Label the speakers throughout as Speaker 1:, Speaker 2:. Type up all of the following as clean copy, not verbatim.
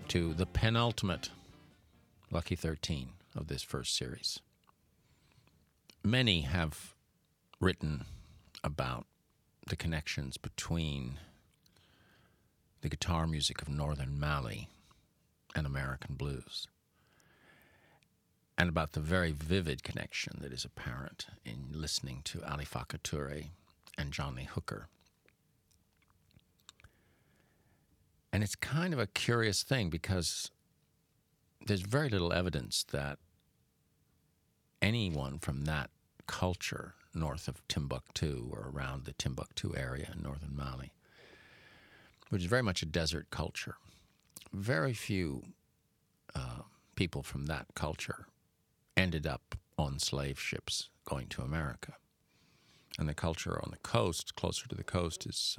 Speaker 1: to the penultimate Lucky 13 of this first series. Many have written about the connections between the guitar music of northern Mali and American blues, and about the very vivid connection that is apparent in listening to Ali Farka Touré and John Lee Hooker. And it's kind of a curious thing because there's very little evidence that anyone from that culture north of Timbuktu or around the Timbuktu area in northern Mali, which is very much a desert culture, very few people from that culture ended up on slave ships going to America. And the culture on the coast, closer to the coast, is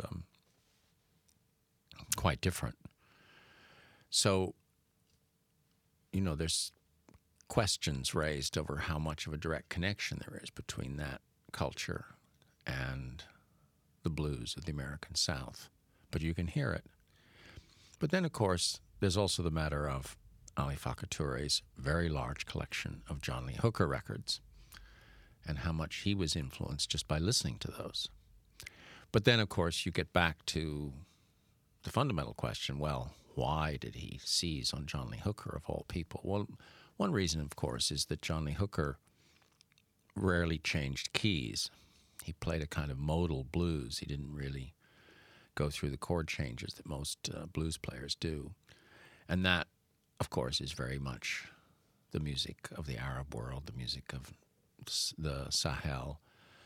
Speaker 1: quite different. So, there's questions raised over how much of a direct connection there is between that culture and the blues of the American South. But you can hear it. But then, of course, there's also the matter of Ali Farka Touré's very large collection of John Lee Hooker records and how much he was influenced just by listening to those. But then, of course, you get back to the fundamental question, well, why did he seize on John Lee Hooker of all people? Well, one reason, of course, is that John Lee Hooker rarely changed keys. He played a kind of modal blues. He didn't really go through the chord changes that most blues players do. And that, of course, is very much the music of the Arab world, the music of the Sahel.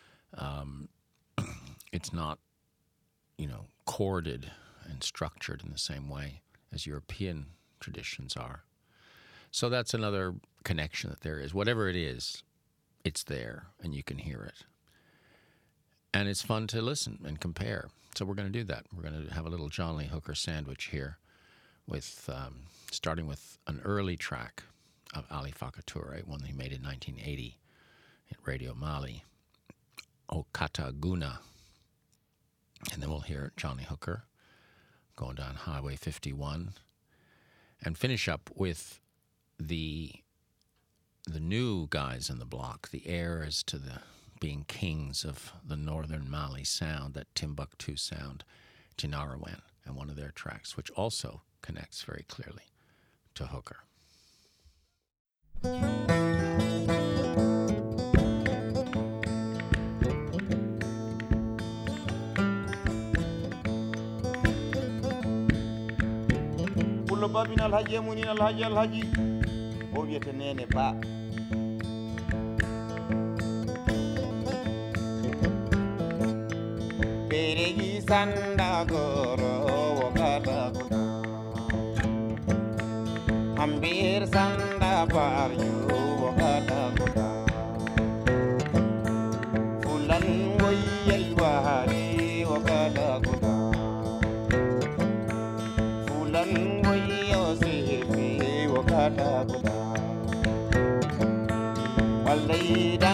Speaker 1: It's not, chorded and structured in the same way as European traditions are. So that's another connection that there is. Whatever it is, it's there, and you can hear it. And it's fun to listen and compare. So we're going to do that. We're going to have a little John Lee Hooker sandwich here, with starting with an early track of Ali Farka Touré, one that he made in 1980 at Radio Mali, O Kataguna. And then we'll hear John Lee Hooker going down Highway 51, and finish up with the new guys in the block, the heirs to the being kings of the northern Mali sound, that Timbuktu sound, Tinariwen, and one of their tracks, which also connects very clearly to Hooker.
Speaker 2: Babin alhaji munin alhaji o wiyete nene ba peregi sanda goro wakata kuda ambir sanda paryu wakata kuda fulan woyel wahari wakata kuda fulan wakata walida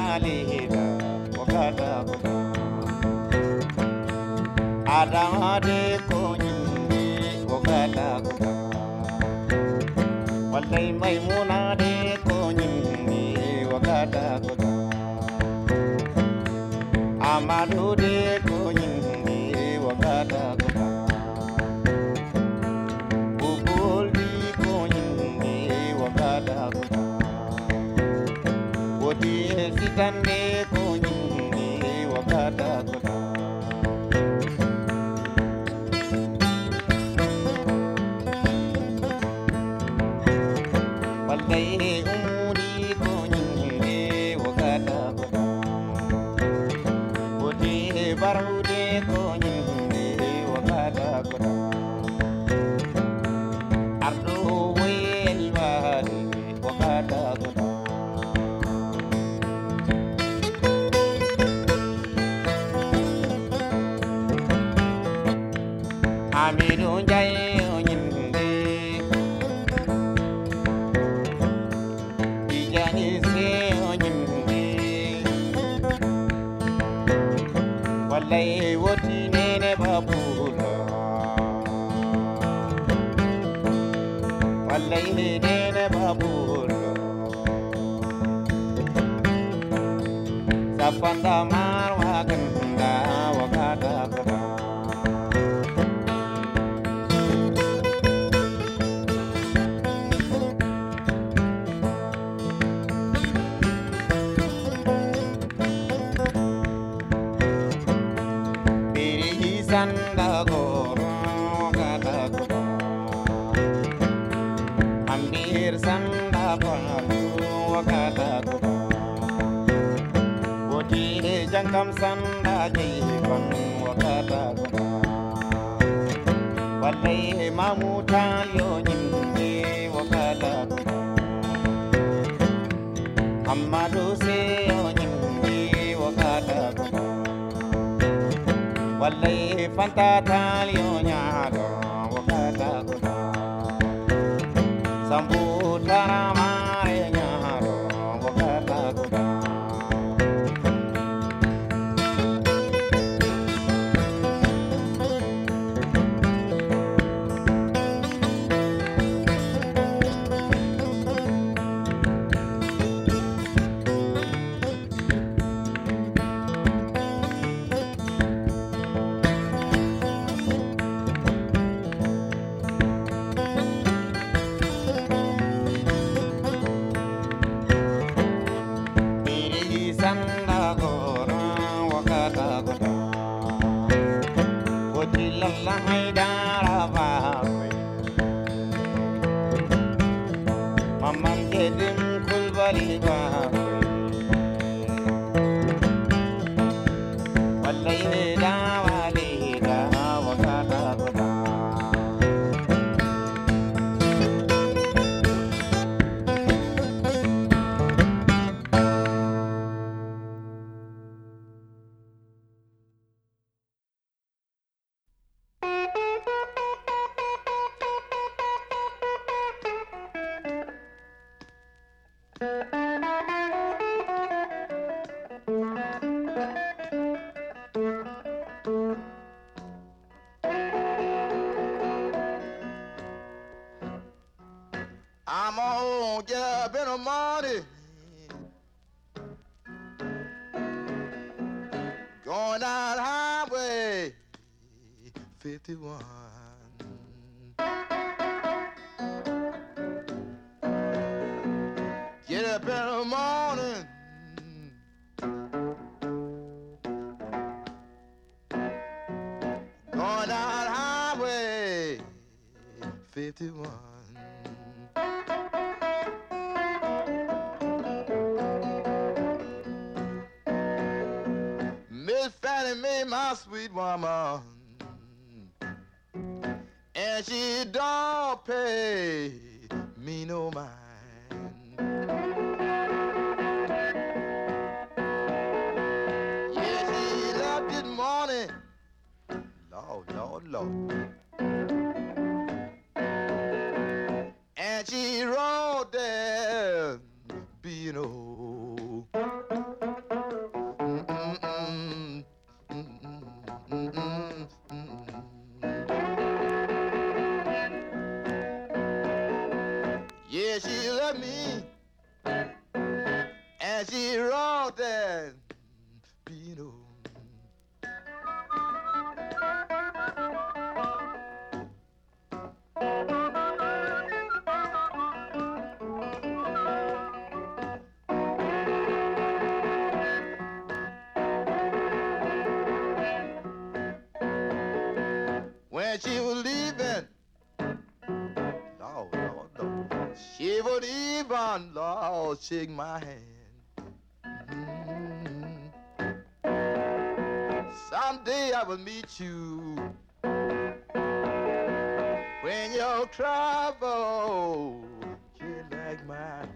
Speaker 2: wakata adama de konyindi wakata walai maimuna de konyindi wakata amadu de konyindi wakata Sitande konyini wakata kuda walai umuri konyini wakata kuda odi barude konyini wakata kuda ardo wel wali wakata kuda Amiru jai onyinde Ijani se onyinde Walai woti nene babula wallahi nene babullo sapanda mar waganda wakata kata biri sanda goro wakata kata ambir sanda palu wakata kata jangkam sanda jiban wakata kata wallahi mamutal yo nyimbe wakata kata amadu se yo nyimbe wakata kata wallahi fantatal yo nyado wakata kata sambu taramare nyado wakata kata I'm on, get up in the morning, going down Highway 51. Get up in the morning, going down Highway 51. Miss Fannie Mae, my sweet woman, and she don't pay me no mind. Yeah, she left this morning, Lord, Lord, Lord, and she wrote there, being old. Yeah, she left me, and she wrote that, you know. When she was leaving, Lord, Lord, Lord, she would even, Lord, shake my hand. Someday I will meet you when your trouble get like mine.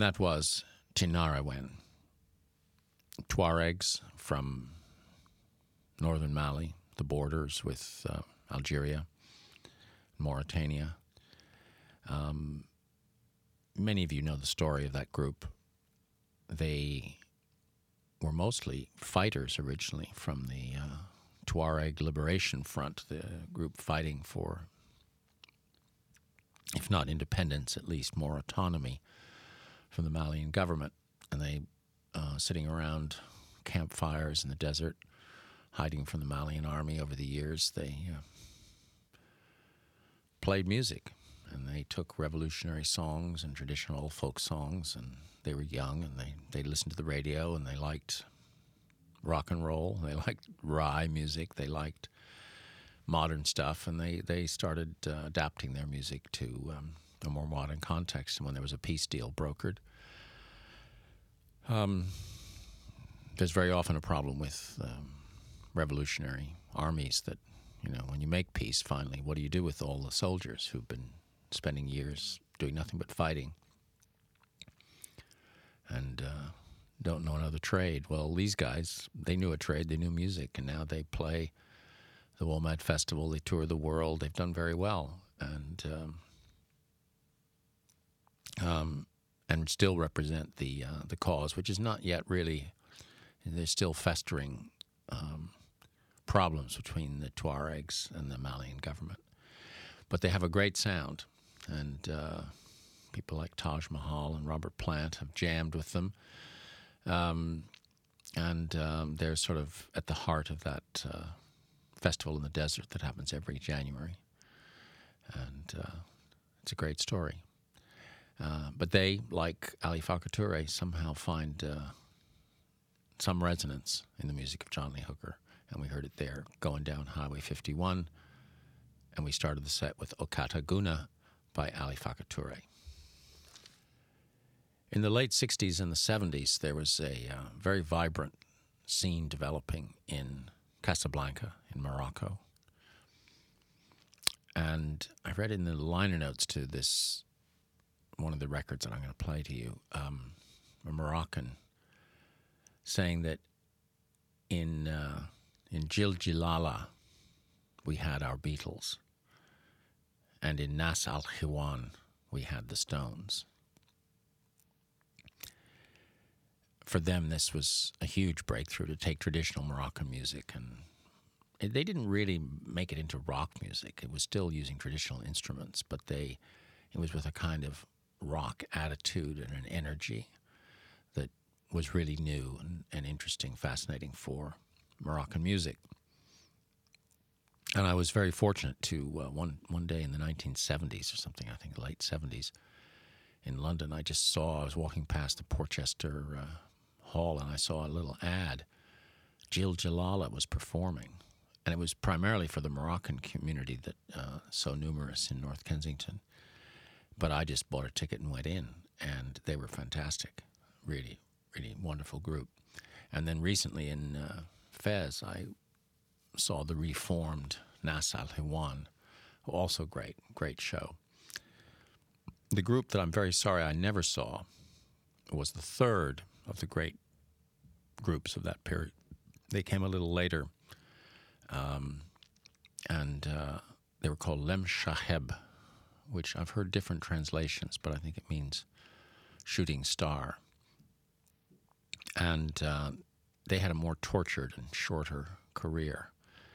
Speaker 1: that was Tinariwen, Tuaregs from northern Mali, the borders with Algeria, Mauritania. Many of you know the story of that group. They were mostly fighters originally from the Tuareg Liberation Front, the group fighting for, if not independence, at least more autonomy from the Malian government. And they, sitting around campfires in the desert, hiding from the Malian army over the years, they played music. And they took revolutionary songs and traditional old folk songs, and they were young, and they listened to the radio, and they liked rock and roll. They liked rye music. They liked modern stuff, and they started adapting their music to a more modern context. And when there was a peace deal brokered, there's very often a problem with revolutionary armies that, when you make peace finally, what do you do with all the soldiers who've been spending years doing nothing but fighting and don't know another trade? Well, these guys, they knew a trade, they knew music, and now they play the WOMAD Festival, they tour the world, they've done very well, and still represent the cause, which is not yet really, there's still festering problems between the Tuaregs and the Malian government. But they have a great sound, and people like Taj Mahal and Robert Plant have jammed with them. They're sort of at the heart of that festival in the desert that happens every January. And it's a great story. But they, like Ali Farka Touré, somehow find some resonance in the music of John Lee Hooker. And we heard it there, going down Highway 51. And we started the set with Okata Guna by Ali Farka Touré. In the late 60s and the 70s, there was a very vibrant scene developing in Casablanca, in Morocco. And I read in the liner notes to this, one of the records that I'm going to play to you, a Moroccan saying that in Jil-Jilala, we had our Beatles, and in Nas Al Khiwan, we had the Stones. For them, this was a huge breakthrough to take traditional Moroccan music, and they didn't really make it into rock music. It was still using traditional instruments, but it was with a kind of rock attitude and an energy that was really new and interesting, fascinating for Moroccan music. And I was very fortunate to, one day in the 1970s or something, I think late 70s, in London, I was walking past the Portchester Hall, and I saw a little ad. Jil-Jilala was performing, and it was primarily for the Moroccan community that so numerous in North Kensington. But I just bought a ticket and went in, and they were fantastic. Really, really wonderful group. And then recently in Fez, I saw the reformed Nas Al Khiwan, also great show. The group that I'm very sorry I never saw was the third of the great groups of that period. They came a little later, and they were called Lem Shaheb, which I've heard different translations, but I think it means shooting star. And they had a more tortured and shorter career.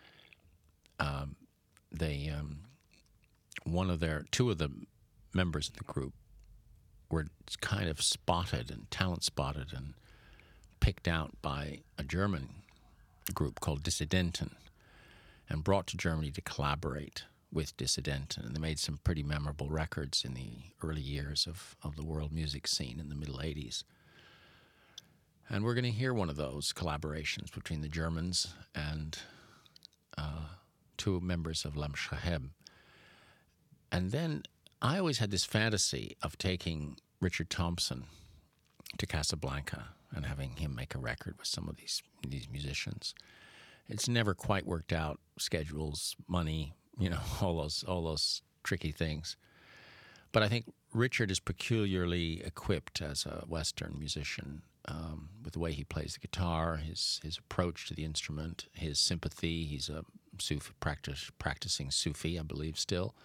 Speaker 1: Two of the members of the group were kind of talent spotted and picked out by a German group called Dissidenten and brought to Germany to collaborate with Dissidenten. And they made some pretty memorable records in the early years of the world music scene in the middle 80s. And we're going to hear one of those collaborations between the Germans and two members of Lem Shaheb. And then I always had this fantasy of taking Richard Thompson to Casablanca and having him make a record with some of these musicians. It's never quite worked out. Schedules, money, all those tricky things. But I think Richard is peculiarly equipped as a Western musician with the way he plays the guitar, his approach to the instrument, his sympathy. He's a Sufi practicing Sufi, I believe, still.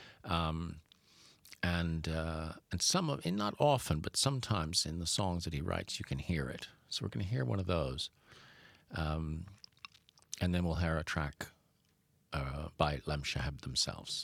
Speaker 1: And some of, and not often, but sometimes in the songs that he writes, you can hear it. So we're going to hear one of those. And then we'll hear a track by Lem Shahab themselves.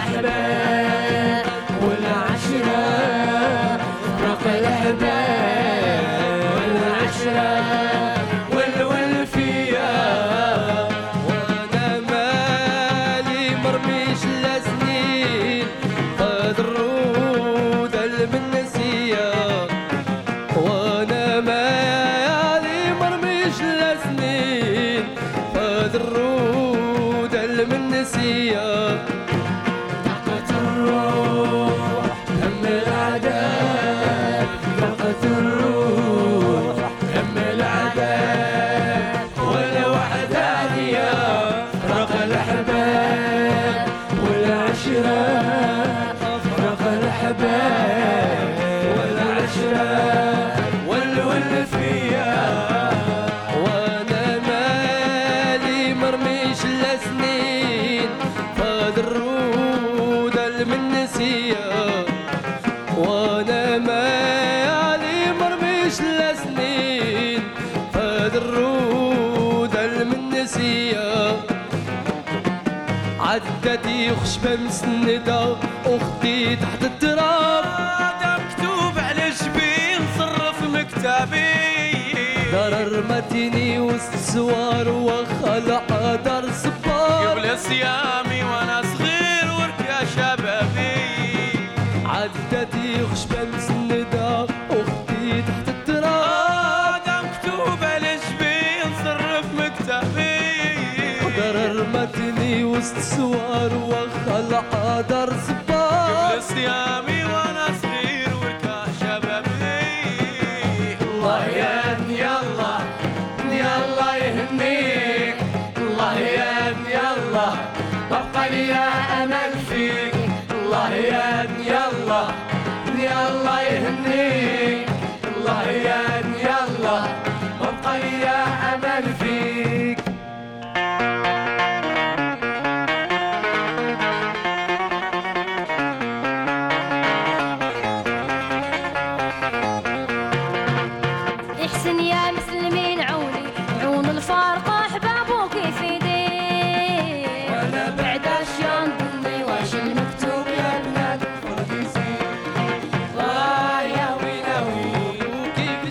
Speaker 3: الأحباب والعشرة فراق الأحباب والعشرة والولفية
Speaker 4: وانا مالي مرميش لسنين قد الرود المنسية وانا مالي مرميش لسنين قد الرود المنسية
Speaker 3: طاقة الروح هم العذاب طاقة الروح هم العذاب ولا وحدانية فراق الأحباب والعشرة فراق الأحباب والعشرة والولفية
Speaker 4: وانا مالي مرميش لسنين فاد الرود المنسية وانا مالي مرميش لسنين فاد الرود المنسية عدتي خشبة مسندة أختي تحت التراب
Speaker 5: هذا مكتوب على جبين صرف مكتبي
Speaker 4: دار رمتني وسط سوار وخا القدر صبار
Speaker 5: قبل صيامي وانا صغير وركا شبابي
Speaker 4: عدتي خشبة مسندة أختي تحت التراب
Speaker 5: هذا مكتوب على جبين صرف مكتبي
Speaker 4: دار رمتني وسط سوار وخا القدر صبار
Speaker 5: قبل صيامي وانا صغير وركا شبابي
Speaker 3: الله يلا يلا يهنيك الله يلا ببقى لي امل فيك الله يلا يلا يهنيك الله يلا ببقى لي امل فيك
Speaker 6: احسن يا مسلمين عوني عون الفارقة احبابه كيف يدين
Speaker 3: وانا بعد اشياء ضمني واش المكتوب يا بلاد الفرديسي يا ويناوي
Speaker 4: كيف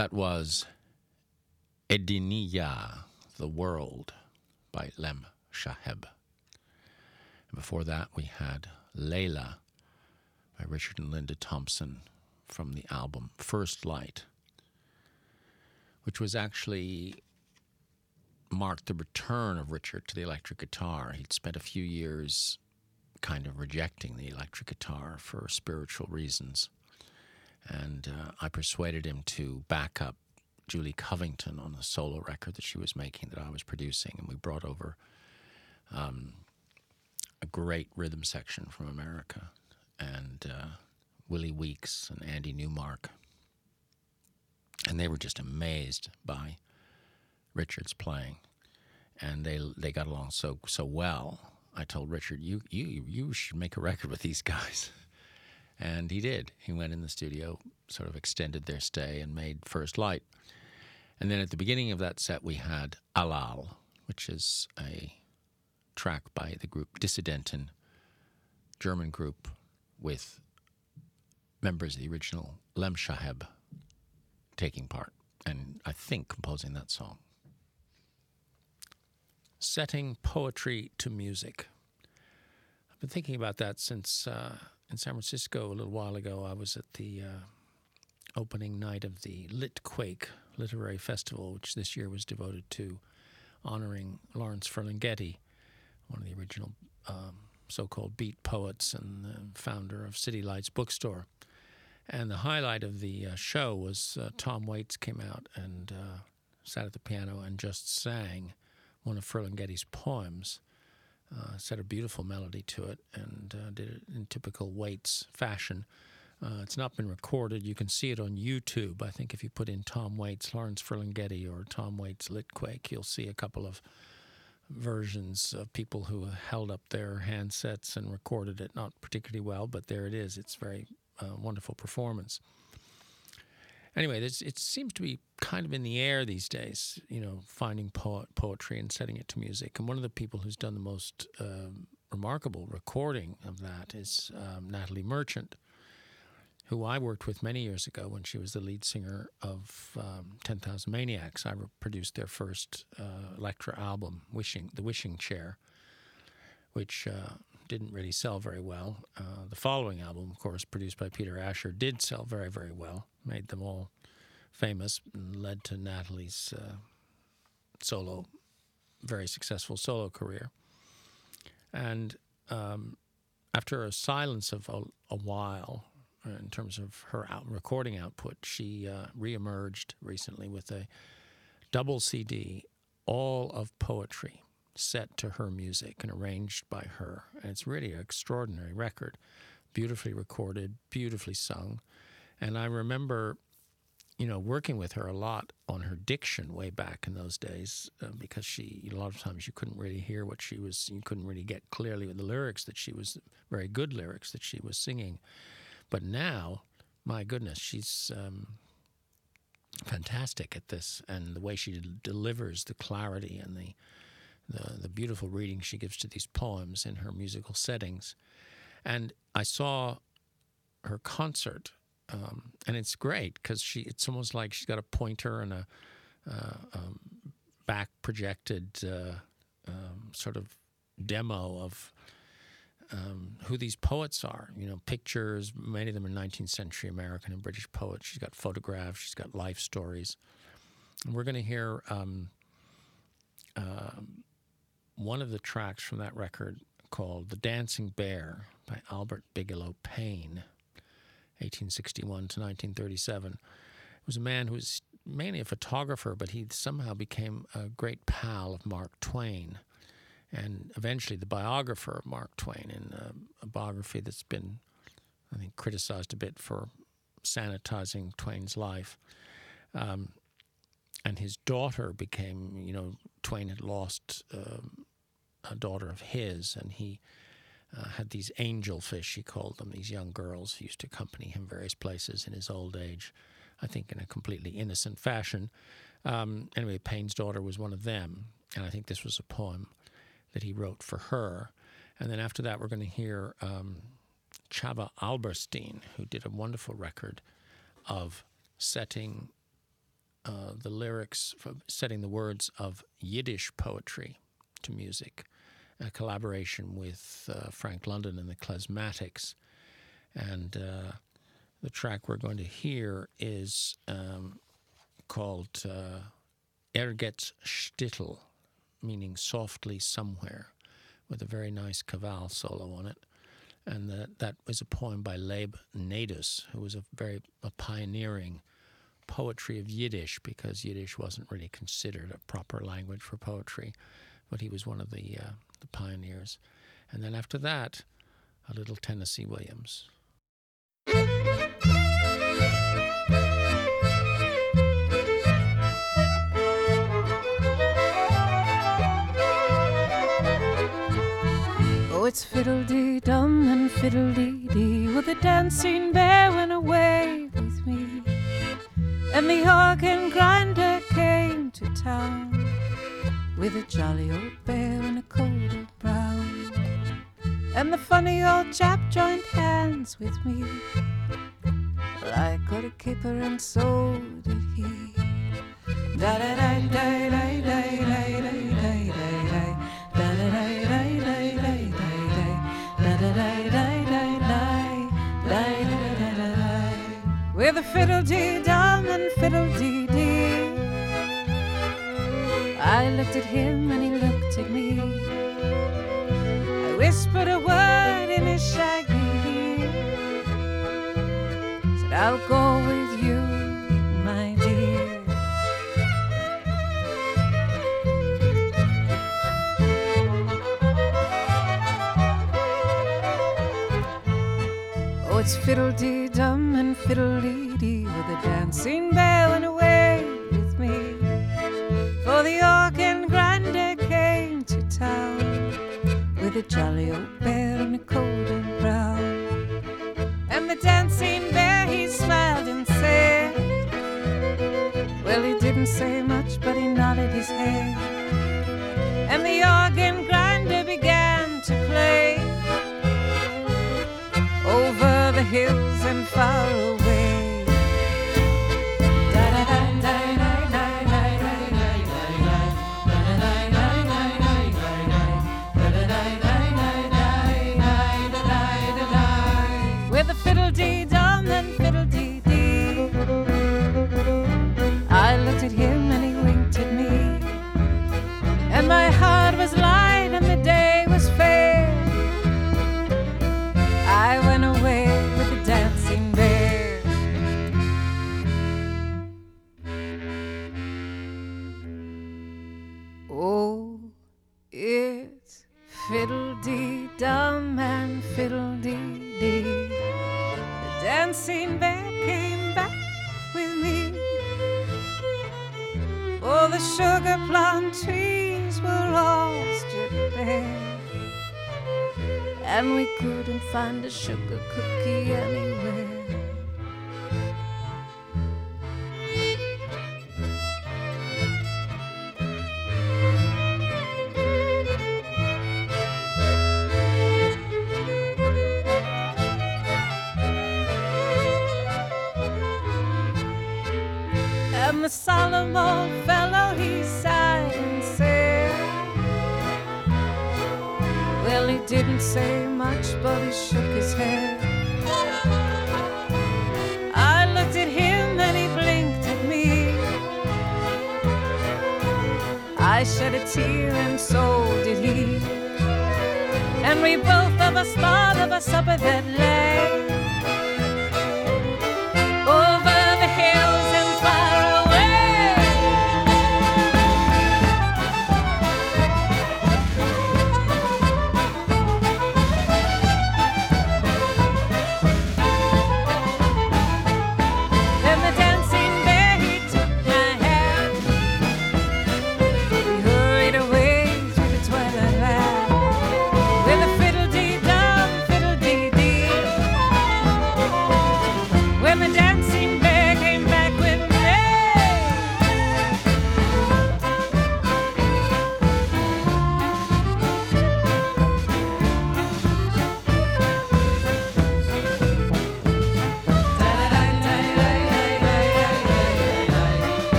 Speaker 1: That was Ediniya, The World, by Lem Shaheb. And before that, we had Layla by Richard and Linda Thompson from the album First Light, which was actually marked the return of Richard to the electric guitar. He'd spent a few years kind of rejecting the electric guitar for spiritual reasons. And I persuaded him to back up Julie Covington on a solo record that she was making that I was producing. And we brought over a great rhythm section from America, and Willie Weeks and Andy Newmark. And they were just amazed by Richard's playing. And they got along so well. I told Richard, you should make a record with these guys. And he did. He went in the studio, sort of extended their stay, and made First Light. And then at the beginning of that set, we had Alal, which is a track by the group Dissidenten, German group with members of the original Lem Shaheb taking part, and I think composing that song. Setting poetry to music. I've been thinking about that since in San Francisco a little while ago. I was at the opening night of the Litquake Literary Festival, which this year was devoted to honoring Lawrence Ferlinghetti, one of the original so-called beat poets and the founder of City Lights Bookstore. And the highlight of the show was Tom Waits came out and sat at the piano and just sang one of Ferlinghetti's poems, set a beautiful melody to it, and did it in typical Waits fashion. It's not been recorded. You can see it on YouTube. I think if you put in Tom Waits, Lawrence Ferlinghetti, or Tom Waits Litquake, you'll see a couple of versions of people who held up their handsets and recorded it, not particularly well, but there it is. It's very wonderful performance. Anyway, it seems to be kind of in the air these days, finding poetry and setting it to music. And one of the people who's done the most remarkable recording of that is Natalie Merchant, who I worked with many years ago when she was the lead singer of 10,000 Maniacs. I produced their first Elektra album, The Wishing Chair, which didn't really sell very well. The following album, of course, produced by Peter Asher, did sell very, very well, made them all famous, and led to Natalie's very successful solo career. And after a silence of a while, in terms of her recording output, she reemerged recently with a double CD, all of poetry, set to her music and arranged by her. And it's really an extraordinary record, beautifully recorded, beautifully sung. And I remember, working with her a lot on her diction way back in those days, because a lot of times you couldn't really hear you couldn't really get clearly with the lyrics very good lyrics that she was singing. But now, my goodness, she's fantastic at this, and the way she delivers the clarity and the beautiful reading she gives to these poems in her musical settings. And I saw her concert, and it's great because it's almost like she's got a pointer and a back projected sort of demo of who these poets are, pictures, many of them are 19th century American and British poets. She's got photographs, she's got life stories. And we're going to hear one of the tracks from that record called The Dancing Bear by Albert Bigelow Paine, 1861 to 1937. It was a man who was mainly a photographer, but he somehow became a great pal of Mark Twain, and eventually the biographer of Mark Twain, in a biography that's been, I think, criticized a bit for sanitizing Twain's life. And his daughter became, Twain had lost a daughter of his, and he had these angelfish, he called them, these young girls who used to accompany him various places in his old age, I think in a completely innocent fashion. Anyway, Paine's daughter was one of them, and I think this was a poem that he wrote for her. And then after that, we're going to hear Chava Alberstein, who did a wonderful record of setting the lyrics, setting the words of Yiddish poetry to music, a collaboration with Frank London and the Klezmatics. And the track we're going to hear is called Ergetz Stittel, meaning softly somewhere, with a very nice Kaval solo on it. And that was a poem by Leib Nadus, who was a pioneering poetry of Yiddish, because Yiddish wasn't really considered a proper language for poetry, but he was one of the pioneers. And then after that, a little Tennessee Williams.
Speaker 7: Oh, it's fiddle-dee-dum and fiddle-dee-dee, well, the dancing bear went away with me, and the organ grinder came to town with a jolly old bear and a coat of brown. And the funny old chap joined hands with me. Well, I got a caper and so did he. Da da da da da da da da da da da da. With a fiddle-dee-dum and fiddle-dee-dee, I looked at him and he looked at me. I whispered a word in his shaggy ear, said, I'll go with you, my dear. Oh, it's fiddle-dee-dum and fiddle-dee-dee, well, the dancing bear went away with me, for the organ grinder came to town with a jolly old bear and a coat of brown. And the dancing bear, he smiled and said, well, he didn't say much, but he nodded his head. And the organ grinder began to play over the hills and far away. With a fiddle-dee-dum and fiddle-dee-dee, I looked at him and he winked at me, and my heart was light and the day was fair. I went away with the dancing bear. Oh, it's fiddle-dee-dum and fiddle-dee-dee, the dancing bear came back with me. Oh, the sugar plum trees were all stripped bare, and we couldn't find a sugar cookie anywhere. And the solemn old fellow, he sighed and said, well, he didn't say much, but he shook his head. I looked at him and he blinked at me. I shed a tear and so did he, and we both of us thought of a supper that lay over the hills and far away. Then the dancing bear, he took my hand. We hurried away through the twilight land with a fiddle-dee-dum, fiddle-dee-dee.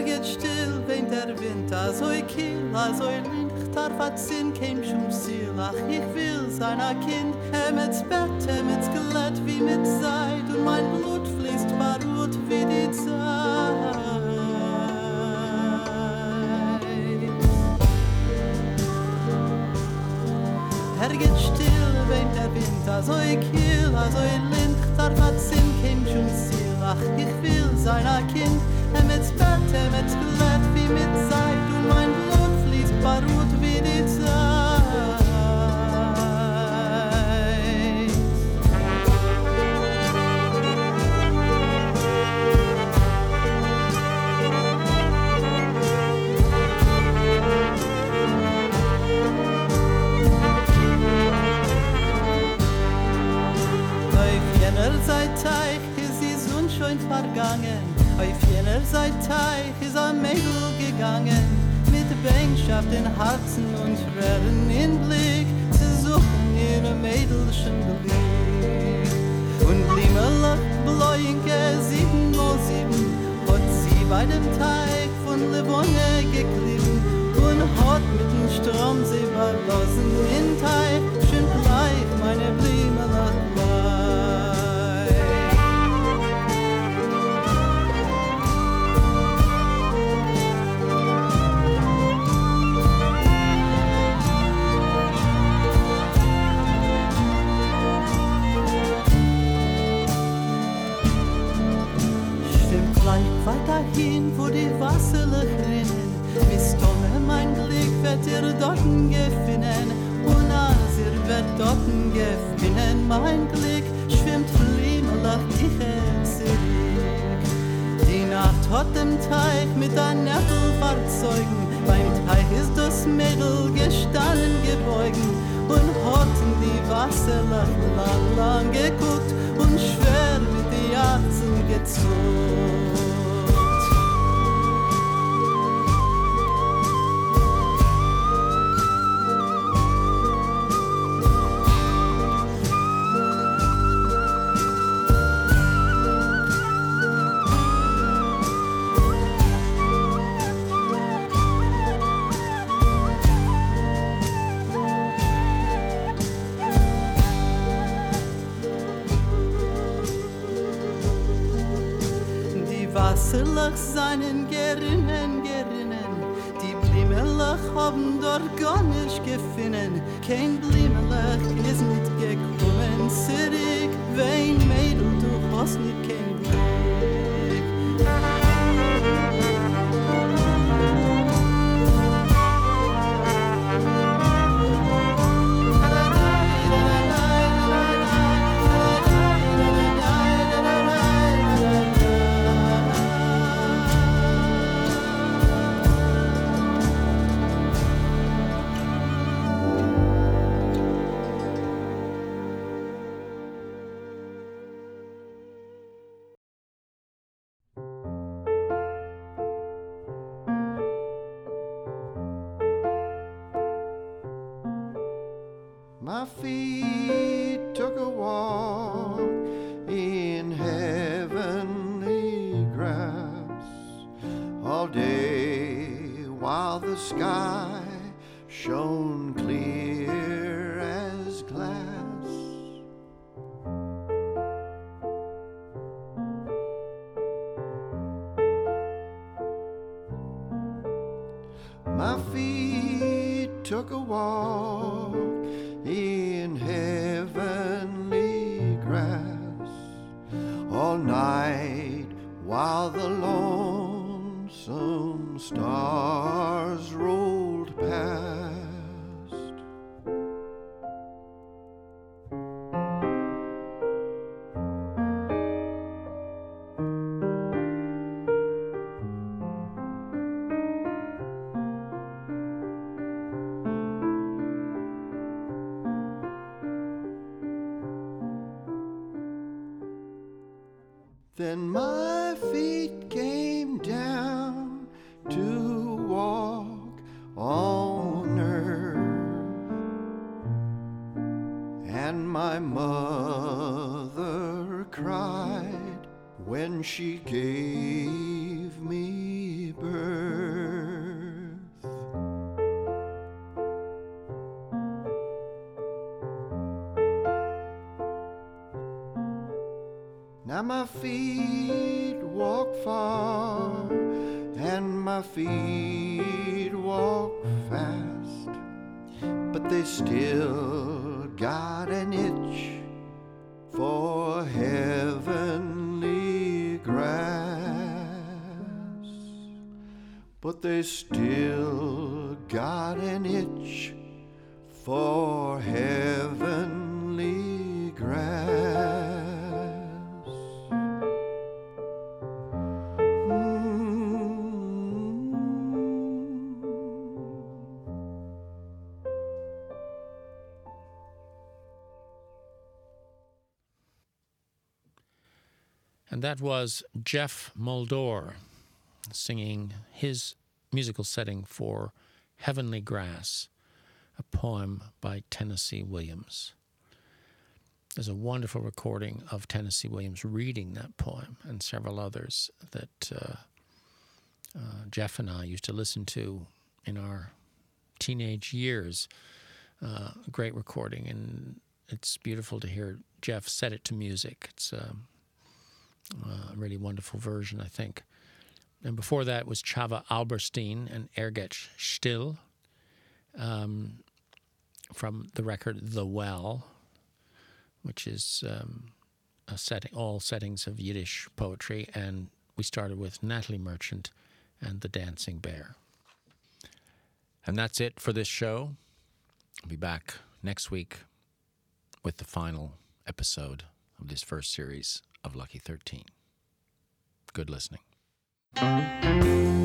Speaker 8: geht still, wenn der Wind so kiel, so licht, darf Sinn käm zum Ziel. Ach, ich will sein Kind, mit's Bett, mit's Skelett wie mit Seid und mein Blut fließt barut wie die Zeit. Geht still, wenn der Wind so kiel, so licht, darf Sinn käm zum Ziel. Ach, ich will sein Kind, mit's Bett, mit's Skelett wie mit Seid und mein Blut fließt barut wie die Zeit. Vergangen, auf jener Seite ist ein Mädel gegangen, mit Bänkschaft in Herzen und Tränen in Blick, zu suchen ihre Mädelchen Blick. Und Limmerlach Bläuinke 7x7 hat sie bei dem Teig von Livonne geklieben und hat mit dem Strom sie verlassen in Teig, schön bleib meine Limmerlach weiterhin, wo die Wasserlöch rinnen, bis Donne mein Glück wird ihr dorten gefinnen, und als ihr wird dorten gefinnen, mein Glück schwimmt flimmerlach ich zurück. Die Nacht hat dem Teich mit ein Nettel verzeugen, beim Teich ist das Mädel gestanden gebeugen, und hat in die Wasserlöch lang geguckt und schwer mit die Herzen gezogen. Wasserlach seinen gerinnen, die Blimmerlach haben dort gar nicht gefunden. Kein Blimmerlach ist nicht gekommen zurück, wein Mädel, du hast nicht kein Glück.
Speaker 9: My feet took a walk in heavenly grass all day while the sky shone clear as glass. My feet took a walk in heavenly grass all night while the lonesome stars rolled past. Then my feet came down to walk on earth, and my mother cried when she gave me birth. Now my feet walk far and my feet walk fast, but they still got an itch for heavenly grass. But they still got an itch for heavenly grass.
Speaker 1: And that was Jeff Muldaur singing his musical setting for Heavenly Grass, a poem by Tennessee Williams. There's a wonderful recording of Tennessee Williams reading that poem and several others that Jeff and I used to listen to in our teenage years. Great recording, and it's beautiful to hear Jeff set it to music. It's a really wonderful version, I think. And before that was Chava Alberstein and Ergetsch Still from the record The Well, which is a setting, all settings of Yiddish poetry. And we started with Natalie Merchant and The Dancing Bear. And that's it for this show. I'll be back next week with the final episode of this first series of Lucky 13. Good listening.